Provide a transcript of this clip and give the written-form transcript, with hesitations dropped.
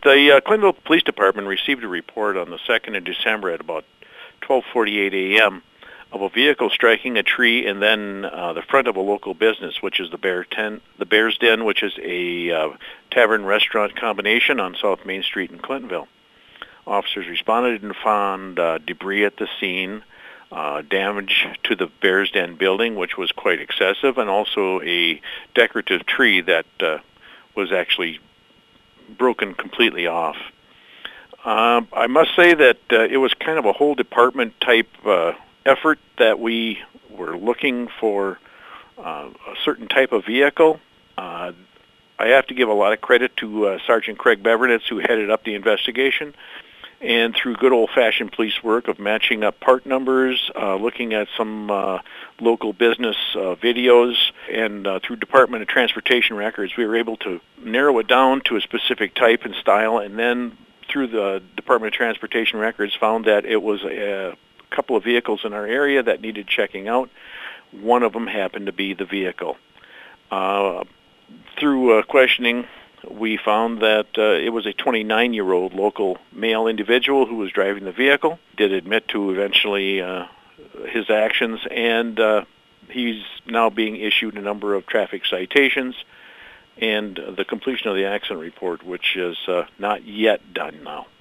The Clintonville Police Department received a report on the 2nd of December at about 12:48 a.m. of a vehicle striking a tree and then the front of a local business, which is the Bear's Den, which is a tavern-restaurant combination on South Main Street in Clintonville. Officers responded and found debris at the scene, damage to the Bear's Den building, which was quite excessive, and also a decorative tree that was actually broken completely off. I must say that it was kind of a whole department type effort that we were looking for a certain type of vehicle. I have to give a lot of credit to Sergeant Craig Bevernitz, who headed up the investigation, and through good old-fashioned police work of matching up part numbers, looking at some local business videos, and through Department of Transportation records, we were able to narrow it down to a specific type and style, and then through the Department of Transportation records found that it was a couple of vehicles in our area that needed checking out. One of them happened to be the vehicle. Through questioning, we found that it was a 29-year-old local male individual who was driving the vehicle, did admit to eventually his actions, and he's now being issued a number of traffic citations and the completion of the accident report, which is not yet done now.